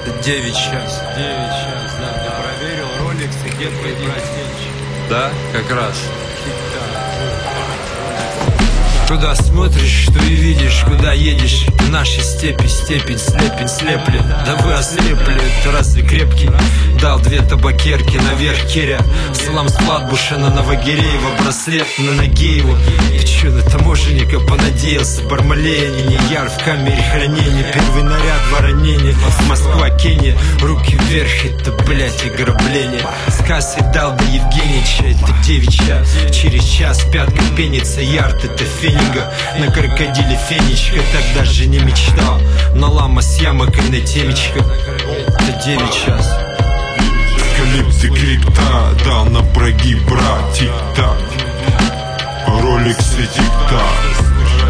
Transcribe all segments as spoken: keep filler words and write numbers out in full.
Девять час. Девять час, да. Ты проверил роликсы, где твои братья? Да, как раз. Куда смотришь, что и видишь, куда едешь. В нашей степи степень слепень слеплен. Да вы ослепли, ты разве крепкий? Дал две табакерки наверх керя. Салам с Платбуша на Новогиреева. Браслет на ноге его. Ты чё, на таможенника понадеялся? Бармалея, не яр в камере хранения. Первый наряд, два ранения. Москва, Кения, руки вверх, это, блять, ограбление. С кассой дал до Евгеньевича, это девять час. Через час пятка пенится, ярд, это феника. На крокодиле фенечка, так даже не мечтал. На лама с ямокой на темечко. Это девять час. Скалипты крипта, дал на прогиб, брат, тик-так. Роликсы тик-так.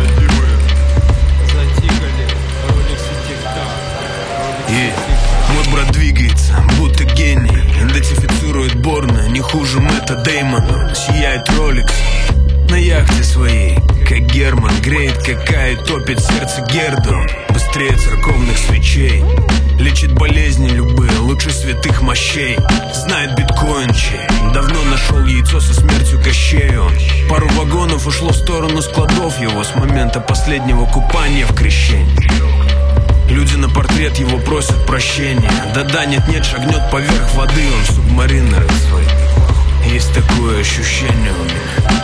Yeah. Мой брат двигается, будто гений. Идентифицирует Борна, не хуже Мэтта Деймона. Сияет Rolex на яхте своей, как Герман. Греет какая, топит сердце Герду. Быстрее церковных свечей. Лечит болезни любые, лучше святых мощей. Знает биткоинчи, давно нашел яйцо со смертью Кощею. Пару вагонов ушло в сторону складов его с момента последнего купания в крещении. Люди на портрет его просят прощения. Да-да, нет-нет, шагнет поверх воды он в субмаринер свой. Есть такое ощущение у меня.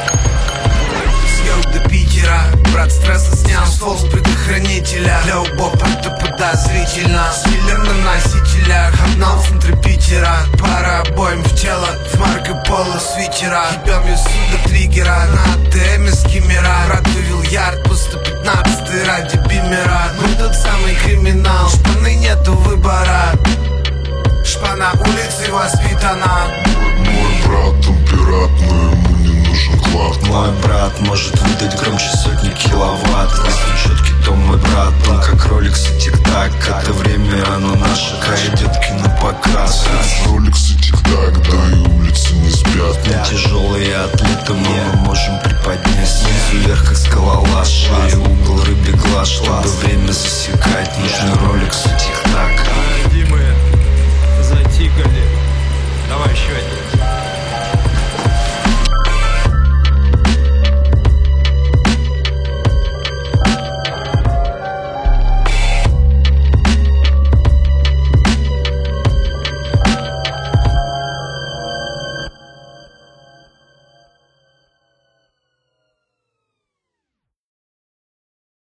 Съел до Питера, брат стресса снял ствол с предохранителя. Для убоп это подозрительно. Спиллер на носителях, обнал в центре Питера. Пара обоим в тело, в Марко Поло свитера. Ебем из суда триггера на АТМе с Кимера. Брат вывел ярд по сто пятнадцать ради бимера. Мы тот самый